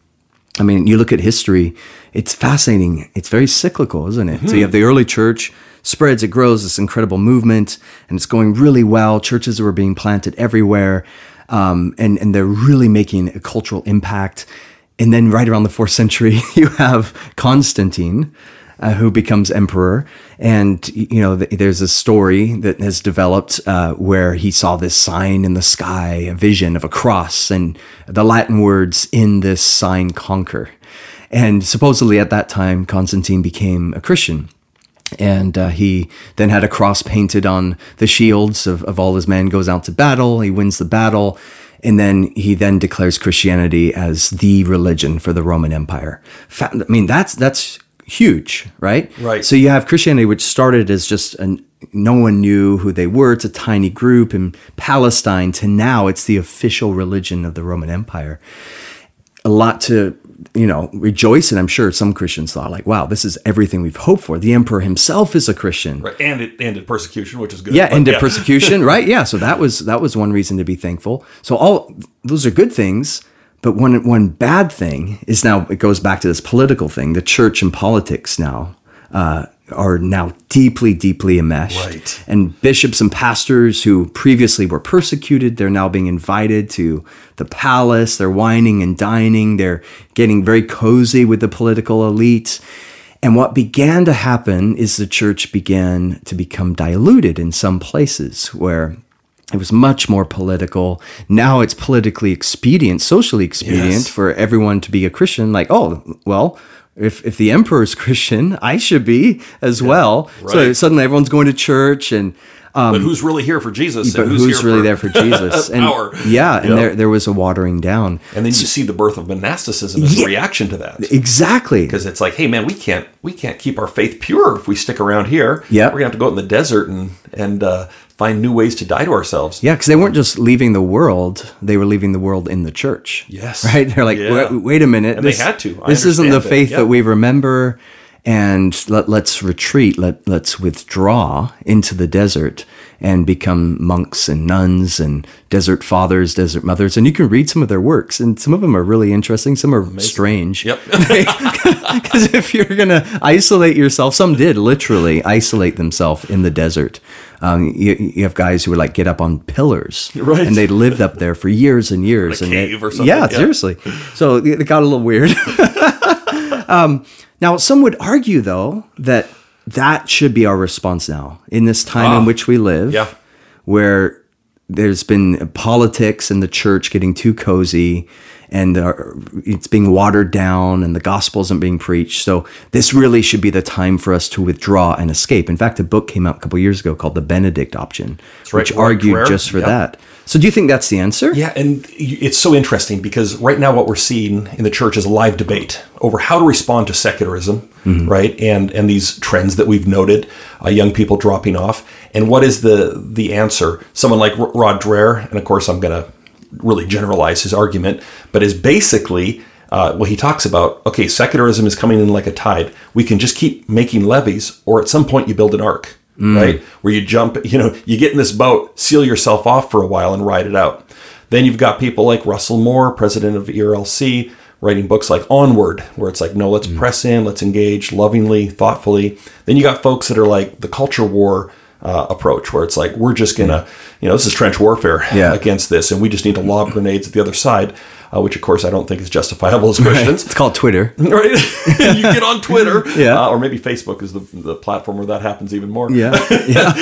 I mean, you look at history, it's fascinating. It's very cyclical, isn't it? Mm-hmm. So you have the early church, spreads, it grows, this incredible movement, and it's going really well. Churches were being planted everywhere, um, and, and they're really making a cultural impact. And then right around the fourth century, you have Constantine, Uh, who becomes emperor. And, you know, th- there's a story that has developed uh, where he saw this sign in the sky, a vision of a cross, and the Latin words, "in this sign conquer." And supposedly at that time, Constantine became a Christian. And uh, he then had a cross painted on the shields of, of all his men, goes out to battle, he wins the battle, and then he then declares Christianity as the religion for the Roman Empire. Fa- I mean, that's that's huge, right? Right. So you have Christianity, which started as just an, no one knew who they were. It's a tiny group in Palestine, to now it's the official religion of the Roman Empire. A lot to, you know, rejoice in. I'm sure some Christians thought, like, wow, this is everything we've hoped for. The emperor himself is a Christian. Right. And it ended persecution, which is good. Yeah, But ended persecution, right? Yeah, so that was that was one reason to be thankful. So all those are good things. But one one bad thing is, now it goes back to this political thing. The church and politics now uh, are now deeply, deeply enmeshed. Right. And bishops and pastors who previously were persecuted, they're now being invited to the palace. They're wining and dining. They're getting very cozy with the political elite. And what began to happen is the church began to become diluted in some places where it was much more political. Now it's politically expedient, socially expedient Yes. for everyone to be a Christian. Like, oh, well, if if the emperor's Christian, I should be as well. So right. suddenly everyone's going to church, and um, But who's really here for Jesus? but and who's, who's, here really for there for Jesus? And power? yeah, and Yeah. there there was a watering down. And then you see the birth of monasticism as Yeah. a reaction to that. Exactly. Because it's like, hey man, we can't we can't keep our faith pure if we stick around here. Yeah. We're gonna have to go out in the desert and and uh, find new ways to die to ourselves. Yeah, because they weren't just leaving the world; they were leaving the world in the church. Yes. right. They're like, Yeah. wait, wait a minute, And they this, had to. I this isn't the understand it. faith Yeah. that we remember, and let, let's retreat. Let let's withdraw into the desert and become monks and nuns and desert fathers, desert mothers. And you can read some of their works, and some of them are really interesting. Some are strange. Yep. Because if you're going to isolate yourself, some did literally isolate themselves in the desert. Um, you, you have guys who would like get up on pillars, Right. and they lived up there for years and years. In a and cave they- or something, Yeah, yeah. seriously. So it it got a little weird. um, now, some would argue, though, that that should be our response now in this time Ah, in which we live, yeah. where there's been politics and the church getting too cozy, and uh, it's being watered down, and the gospel isn't being preached. So this really should be the time for us to withdraw and escape. In fact, a book came out a couple years ago called The Benedict Option, right, which Rod argued Dreher. just for Yep. that. So do you think that's the answer? Yeah, and it's so interesting because right now what we're seeing in the church is a live debate over how to respond to secularism, right? And and these trends that we've noted, uh, young people dropping off, and what is the the answer? Someone like R- Rod Dreher, and of course I'm going to really generalize his argument, but is basically uh, well, he talks about, okay, secularism is coming in like a tide. We can just keep making levees, or at some point you build an ark. Right? Where you jump, you know, you get in this boat, seal yourself off for a while and ride it out. Then you've got people like Russell Moore, president of E R L C, writing books like Onward, where it's like, no, let's mm. press in, let's engage lovingly, thoughtfully. Then you got folks that are like the culture war uh, approach, where it's like, we're just going to, you know, this is trench warfare yeah. against this, and we just need to lob grenades at the other side. Uh, which, of course, I don't think is justifiable as Christians. Right. It's called Twitter. Right? You get on Twitter. Yeah. Uh, or maybe Facebook is the, the platform where that happens even more. Yeah. Yeah.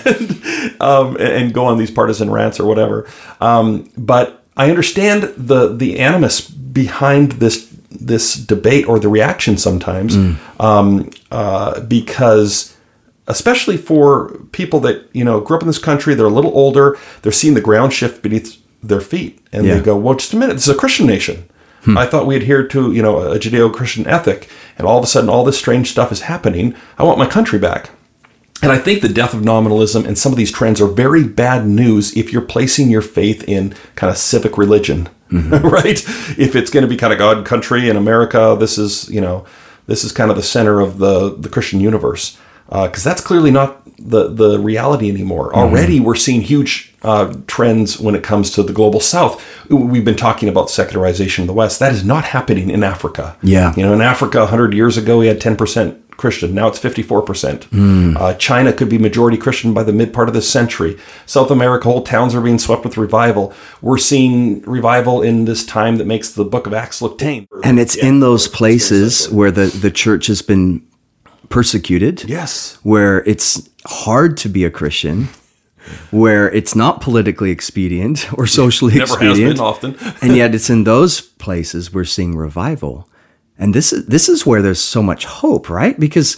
and, um, and go on these partisan rants or whatever. Um, but I understand the the animus behind this this debate or the reaction sometimes mm. um, uh, because... especially for people that, you know, grew up in this country, they're a little older, they're seeing the ground shift beneath their feet. And yeah. they go, well, just a minute, this is a Christian nation. Hmm. I thought we adhered to, you know, a Judeo-Christian ethic. And all of a sudden, all this strange stuff is happening. I want my country back. And I think the death of nominalism and some of these trends are very bad news if you're placing your faith in kind of civic religion, mm-hmm. right? If it's going to be kind of God, country, and America, this is, you know, this is kind of the center of the, the Christian universe. Because uh, that's clearly not the, the reality anymore. Mm-hmm. Already we're seeing huge uh, trends when it comes to the global south. We've been talking about secularization in the West. That is not happening in Africa. Yeah. You know, in Africa one hundred years ago, we had ten percent Christian. Now it's fifty-four percent. Mm. Uh, China could be majority Christian by the mid part of this century. South America, whole towns are being swept with revival. We're seeing revival in this time that makes the book of Acts look tame. And it's yeah, in those places where the, the church has been persecuted. Yes. Where it's hard to be a Christian, where it's not politically expedient or socially Never expedient. Never has been often. And yet it's in those places we're seeing revival. And this is this is where there's so much hope, right? Because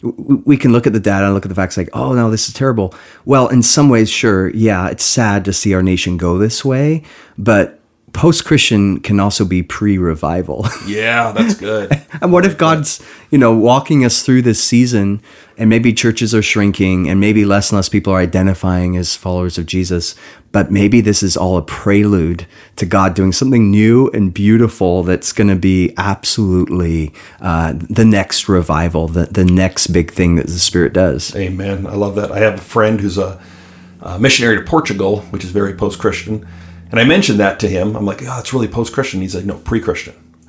we can look at the data and look at the facts like, oh, no, this is terrible. Well, in some ways, sure, yeah, it's sad to see our nation go this way, but post-Christian can also be pre-revival. Yeah, that's good. And what if God's, you know, walking us through this season, and maybe churches are shrinking, and maybe less and less people are identifying as followers of Jesus, but maybe this is all a prelude to God doing something new and beautiful that's going to be absolutely uh, the next revival, the, the next big thing that the Spirit does. Amen. I love that. I have a friend who's a, a missionary to Portugal, which is very post-Christian. And I mentioned that to him. I'm like, oh, it's really post-Christian. He's like, no, pre-Christian.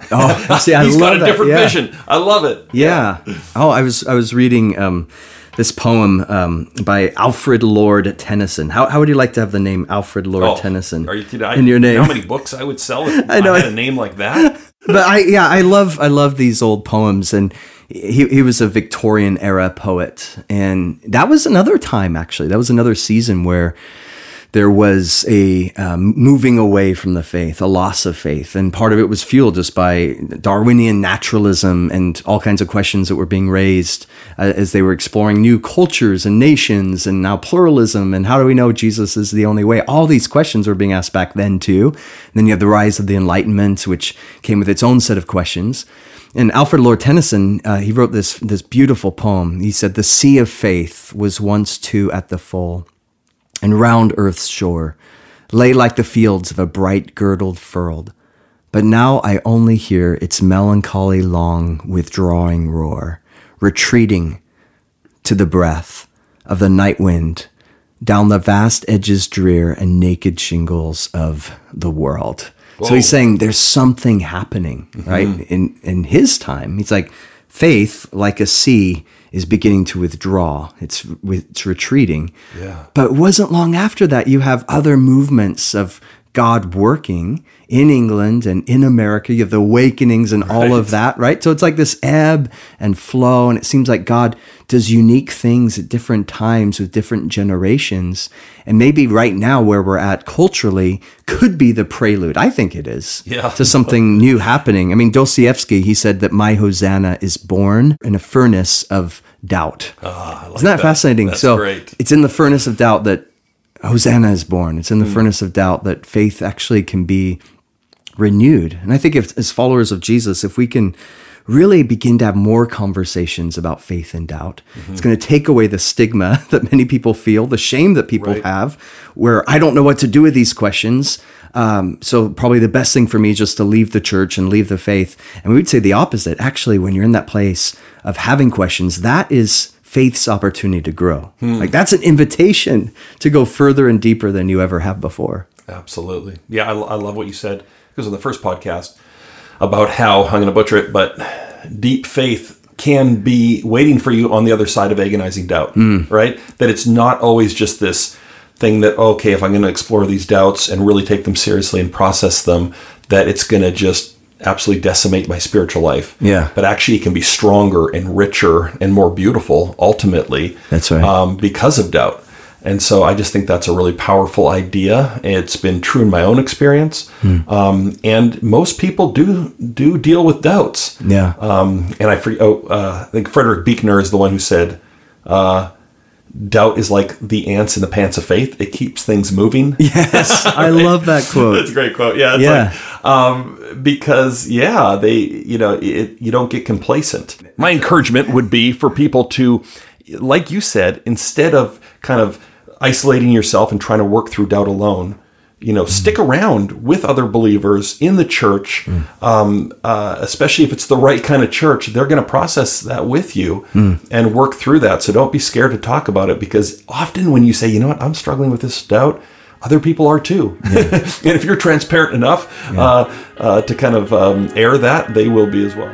Oh, see, I He's love got a that. different Yeah. vision. I love it. Yeah. Oh, I was I was reading um, this poem um, by Alfred Lord Tennyson. How how would you like to have the name Alfred Lord Oh, Tennyson Are you kidding? I, in your name? How many books I would sell if I I, know. had a name like that? But I yeah, I love I love these old poems, and he he was a Victorian era poet, and that was another time actually. That was another season where there was a um, moving away from the faith, a loss of faith, and part of it was fueled just by Darwinian naturalism and all kinds of questions that were being raised uh, as they were exploring new cultures and nations and now pluralism and how do we know Jesus is the only way? All these questions were being asked back then too. And then you have the rise of the Enlightenment, which came with its own set of questions. And Alfred Lord Tennyson, uh, he wrote this this beautiful poem. He said, "The sea of faith was once too at the full, and round earth's shore lay like the fields of a bright girdled furled. But now I only hear its melancholy long withdrawing roar, retreating to the breath of the night wind down the vast edges drear and naked shingles of the world." Whoa. So he's saying there's something happening, right? Mm-hmm. In in his time, he's like, faith, like a sea, is beginning to withdraw. It's it's retreating. Yeah. But it wasn't long after that. You have other movements of God working in England and in America. You have the awakenings and all Right. of that, right? So it's like this ebb and flow, and it seems like God does unique things at different times with different generations. And maybe right now where we're at culturally could be the prelude. I think it is. Yeah. To something new happening. I mean, Dostoevsky, he said that my Hosanna is born in a furnace of doubt. Ah, I like Isn't that, that. fascinating? That's so great. it's in the furnace of doubt that Hosanna is born. It's in the Mm. furnace of doubt that faith actually can be renewed. And I think if, as followers of Jesus, if we can really begin to have more conversations about faith and doubt, mm-hmm. it's going to take away the stigma that many people feel, the shame that people Right. have, where I don't know what to do with these questions. Um, so probably the best thing for me is just to leave the church and leave the faith. And we would say the opposite. Actually, when you're in that place of having questions, that is faith's opportunity to grow. Hmm. Like that's an invitation to go further and deeper than you ever have before. Absolutely. Yeah, I, I love what you said. Because in the first podcast about how, I'm going to butcher it, but deep faith can be waiting for you on the other side of agonizing doubt, mm. right? That it's not always just this thing that, okay, if I'm going to explore these doubts and really take them seriously and process them, that it's going to just absolutely decimate my spiritual life. Yeah. But actually it can be stronger and richer and more beautiful ultimately. That's right. Um, because of doubt. And so I just think that's a really powerful idea. It's been true in my own experience. Hmm. Um, and most people do do deal with doubts. Yeah. Um, and I, oh, uh, I think Frederick Buechner is the one who said, uh, doubt is like the ants in the pants of faith. It keeps things moving. Yes, I love that quote. That's a great quote. Yeah. It's yeah. Like, um, because, yeah, they, you know, it, you don't get complacent. My encouragement would be for people to, like you said, instead of kind of isolating yourself and trying to work through doubt alone, you know, mm. stick around with other believers in the church, mm. um, uh, especially if it's the right kind of church. They're going to process that with you mm. and work through that. So don't be scared to talk about it, because often when you say, you know what, I'm struggling with this doubt, other people are too. Yeah. And if you're transparent enough yeah. uh, uh, to kind of um, air that, they will be as well.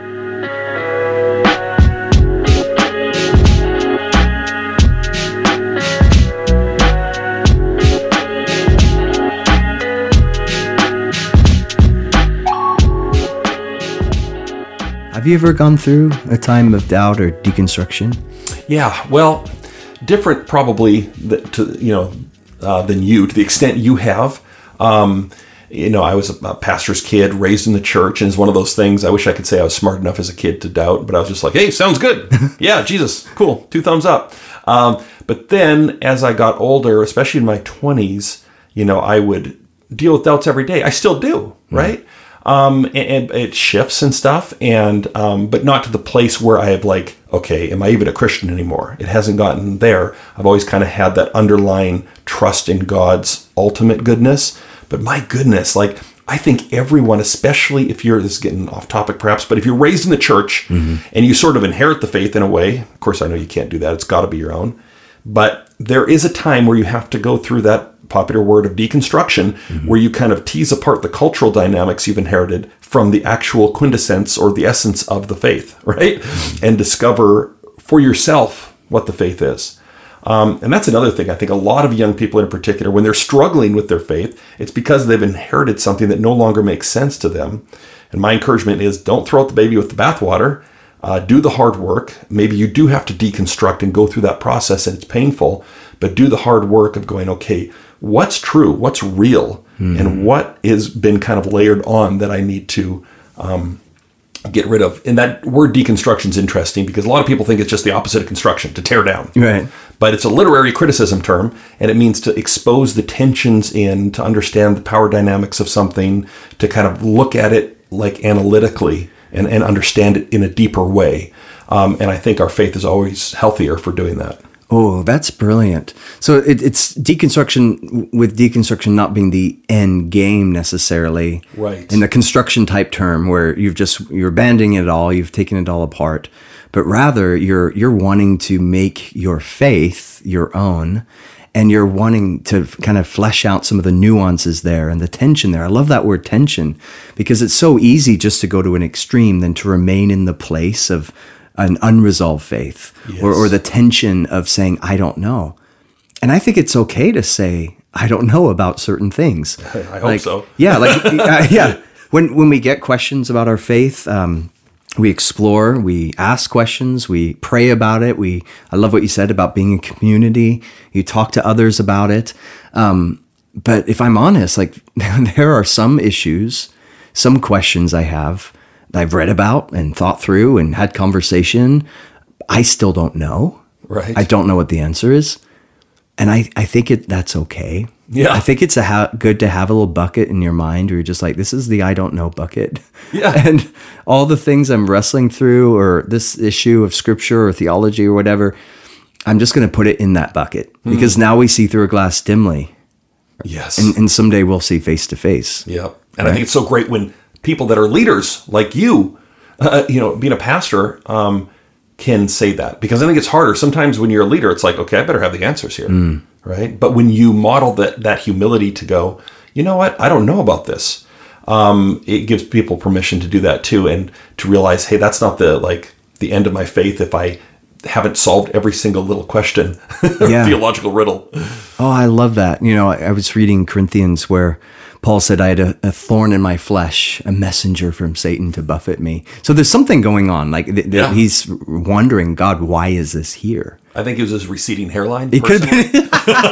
Have you ever gone through a time of doubt or deconstruction? Yeah, well, different probably th- to you know uh, than you, to the extent you have. Um, you know, I was a pastor's kid, raised in the church, and it's one of those things. I wish I could say I was smart enough as a kid to doubt, but I was just like, "Hey, sounds good. Yeah, Jesus, cool, two thumbs up." Um, but then, as I got older, especially in my twenties, you know, I would deal with doubts every day. I still do, right? Mm-hmm. Um, and, and it shifts and stuff, and um, but not to the place where I have like, okay, am I even a Christian anymore? It hasn't gotten there. I've always kind of had that underlying trust in God's ultimate goodness. But my goodness, like I think everyone, especially if you're, this is getting off topic perhaps, but if you're raised in the church mm-hmm. and you sort of inherit the faith in a way, of course I know you can't do that. It's got to be your own. But there is a time where you have to go through that popular word of deconstruction, mm-hmm. where you kind of tease apart the cultural dynamics you've inherited from the actual quintessence or the essence of the faith, right? Mm-hmm. And discover for yourself what the faith is. Um, and that's another thing. I think a lot of young people in particular, when they're struggling with their faith, it's because they've inherited something that no longer makes sense to them. And my encouragement is, don't throw out the baby with the bathwater. Uh, do the hard work. Maybe you do have to deconstruct and go through that process, and it's painful, but do the hard work of going, okay, what's true? What's real? Mm-hmm. And what has been kind of layered on that I need to um, get rid of? And that word deconstruction is interesting because a lot of people think it's just the opposite of construction, to tear down. Right. But it's a literary criticism term, and it means to expose the tensions in, to understand the power dynamics of something, to kind of look at it like analytically and, and understand it in a deeper way. Um, and I think our faith is always healthier for doing that. Oh, that's brilliant. So it, it's deconstruction, with deconstruction not being the end game necessarily. Right. In the construction type term where you've just, you're abandoning it all, you've taken it all apart, but rather you're, you're wanting to make your faith your own, and you're wanting to kind of flesh out some of the nuances there and the tension there. I love that word tension, because it's so easy just to go to an extreme than to remain in the place of an unresolved faith, yes. or, or the tension of saying, I don't know. And I think it's okay to say, I don't know about certain things. I hope like, so. Yeah, like, uh, yeah. When, when we get questions about our faith, um, we explore, we ask questions, we pray about it. We, I love what you said about being in community. You talk to others about it. Um, but if I'm honest, like there are some issues, some questions I have that I've read about and thought through and had conversation. I still don't know. Right. I don't know what the answer is. And I, I think it that's okay. Yeah. I think it's a ha- good to have a little bucket in your mind where you're just like, this is the I don't know bucket. Yeah. And all the things I'm wrestling through, or this issue of scripture or theology or whatever, I'm just going to put it in that bucket mm. because now we see through a glass dimly. Yes. And, and someday we'll see face to face. Yeah. And right? I think it's so great when people that are leaders like you, uh, you know, being a pastor, um, can say that, because I think it's harder. Sometimes when you're a leader, it's like, okay, I better have the answers here. Mm. Right. But when you model that, that humility to go, you know what, I don't know about this. Um, it gives people permission to do that too. And to realize, hey, that's not the, like the end of my faith if I haven't solved every single little question, yeah. theological riddle. Oh, I love that. You know, I, I was reading Corinthians where Paul said, I had a, a thorn in my flesh, a messenger from Satan to buffet me. So there's something going on. Like th- th- yeah. he's wondering, God, why is this here? I think it was his receding hairline. It could have been.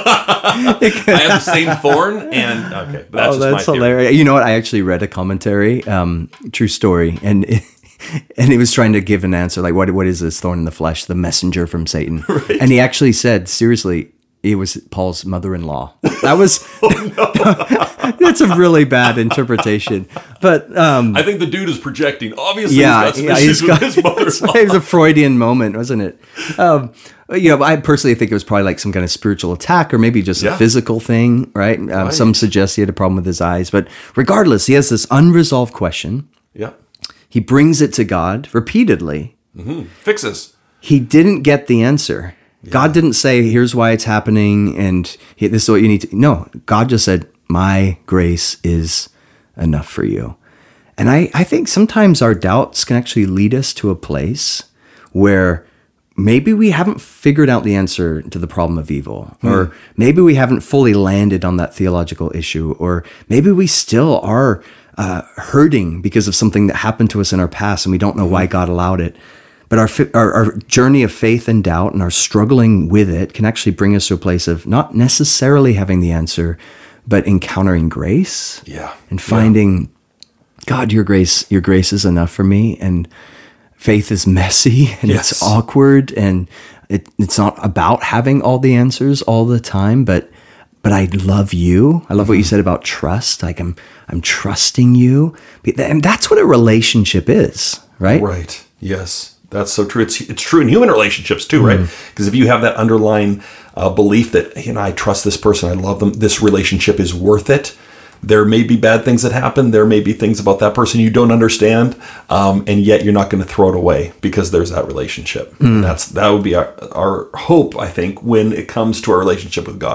I have the same thorn, and okay, but that's oh, just that's my hilarious. theory. You know what? I actually read a commentary, um, true story, and it, and he was trying to give an answer like, what what is this thorn in the flesh? The messenger from Satan, right. And he actually said, seriously, it was Paul's mother-in-law. That was oh, no. That's a really bad interpretation. But um, I think the dude is projecting. Obviously, yeah, he's got yeah, he's got, his mother-in-law. It was a Freudian moment, wasn't it? Um, you know, I personally think it was probably like some kind of spiritual attack, or maybe just yeah. a physical thing, right? Um, right? Some suggest he had a problem with his eyes, but regardless, he has this unresolved question. Yeah, he brings it to God repeatedly. Mm-hmm. Fixes. He didn't get the answer. Yeah. God didn't say, here's why it's happening, and this is what you need to... No, God just said, my grace is enough for you. And I, I think sometimes our doubts can actually lead us to a place where maybe we haven't figured out the answer to the problem of evil, mm. or maybe we haven't fully landed on that theological issue, or maybe we still are uh, hurting because of something that happened to us in our past and we don't know mm. why God allowed it. But our, our our journey of faith and doubt and our struggling with it can actually bring us to a place of not necessarily having the answer, but encountering grace. Yeah. And finding, yeah. God, your grace, your grace is enough for me. And faith is messy and yes. it's awkward, and it, it's not about having all the answers all the time, but but I love you. I love what you said about trust. Like I'm I'm trusting you. And that's what a relationship is, right? Right. Yes. That's so true. It's it's true in human relationships too, right? Because mm. if you have that underlying uh, belief that, you know, I trust this person, I love them, this relationship is worth it. There may be bad things that happen. There may be things about that person you don't understand, um, and yet you're not going to throw it away because there's that relationship. Mm. That's that would be our, our hope, I think, when it comes to our relationship with God.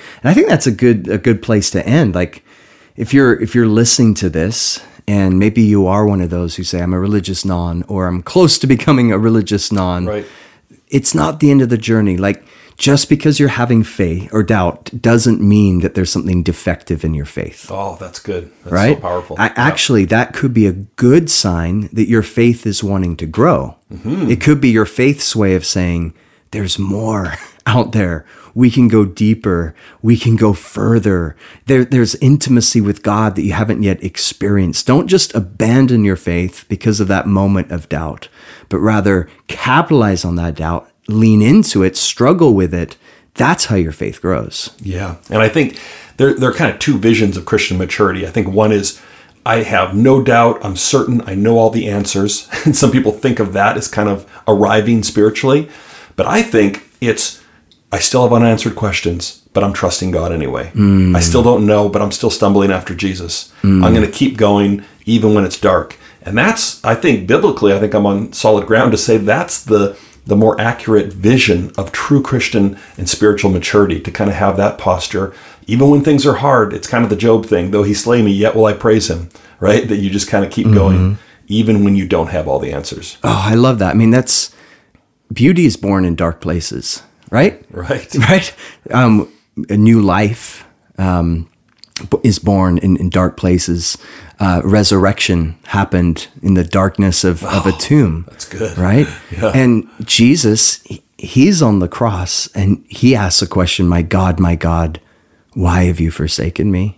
And I think that's a good a good place to end. Like, if you're if you're listening to this, and maybe you are one of those who say, I'm a religious non, or I'm close to becoming a religious non. Right. It's not the end of the journey. Like, just because you're having faith or doubt doesn't mean that there's something defective in your faith. Oh, that's good. That's right? so powerful. I, yeah. Actually, that could be a good sign that your faith is wanting to grow. Mm-hmm. It could be your faith's way of saying, there's more out there. We can go deeper. We can go further. There, there's intimacy with God that you haven't yet experienced. Don't just abandon your faith because of that moment of doubt, but rather capitalize on that doubt, lean into it, struggle with it. That's how your faith grows. Yeah. And I think there, there are kind of two visions of Christian maturity. I think one is, I have no doubt, I'm certain, I know all the answers. And some people think of that as kind of arriving spiritually. But I think it's, I still have unanswered questions, but I'm trusting God anyway. Mm. I still don't know, but I'm still stumbling after Jesus. Mm. I'm going to keep going even when it's dark. And that's, I think, biblically, I think I'm on solid ground to say that's the the more accurate vision of true Christian and spiritual maturity, to kind of have that posture. Even when things are hard, it's kind of the Job thing, though he slay me, yet will I praise him, right? That you just kind of keep mm-hmm. going, even when you don't have all the answers. Oh, I love that. I mean, that's, beauty is born in dark places, right? Right. Right? Um, a new life um, is born in, in dark places. Uh, resurrection happened in the darkness of, oh, of a tomb. That's good. Right? Yeah. And Jesus, he, he's on the cross and he asks a question, my God, my God, why have you forsaken me?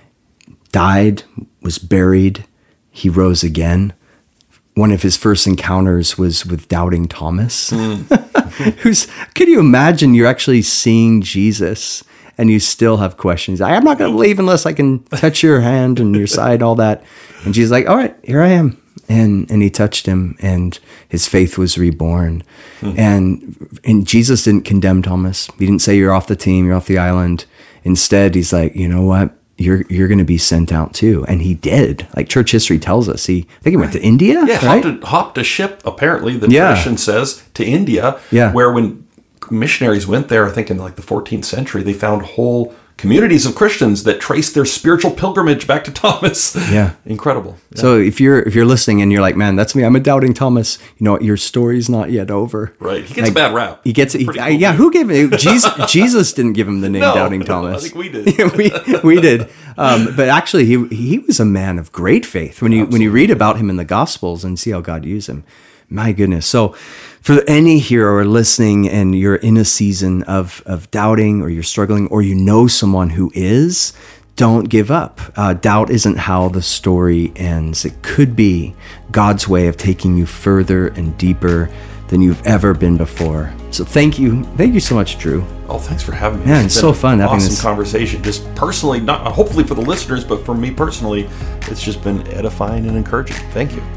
Died, was buried, he rose again. One of his first encounters was with doubting Thomas. Mm. Who's, can you imagine you're actually seeing Jesus and you still have questions? I'm not going to believe unless I can touch your hand and your side, all that. And Jesus like, all right, here I am. And and he touched him and his faith was reborn. Mm-hmm. And and Jesus didn't condemn Thomas. He didn't say you're off the team, you're off the island. Instead, he's like, you know what? You're you're going to be sent out too. And he did. Like church history tells us. He I think he went to India, yeah, right? hopped, a, hopped a ship, apparently, the yeah. tradition says, to India, yeah. where when missionaries went there, I think in like the fourteenth century, they found whole communities of Christians that traced their spiritual pilgrimage back to Thomas. Yeah. Incredible. Yeah. So if you're if you're listening and you're like, man, that's me, I'm a doubting Thomas, you know what, your story's not yet over. Right. He gets like, a bad rap. He gets it. Cool Yeah, who gave it? Jesus, Jesus didn't give him the name no, Doubting no, Thomas. I think we did. Yeah, we we did. Um, but actually he he was a man of great faith. When you Absolutely. when you read about him in the Gospels and see how God used him. My goodness. So for any here or listening and you're in a season of, of doubting or you're struggling or you know someone who is, don't give up. Uh, doubt isn't how the story ends. It could be God's way of taking you further and deeper than you've ever been before. So thank you. Thank you so much, Drew. Oh, thanks for having me. Yeah, it's, it's so fun having awesome this conversation. Just personally, not hopefully for the listeners, but for me personally, it's just been edifying and encouraging. Thank you.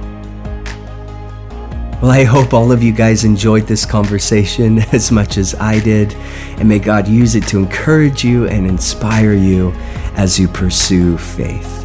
Well, I hope all of you guys enjoyed this conversation as much as I did, and may God use it to encourage you and inspire you as you pursue faith.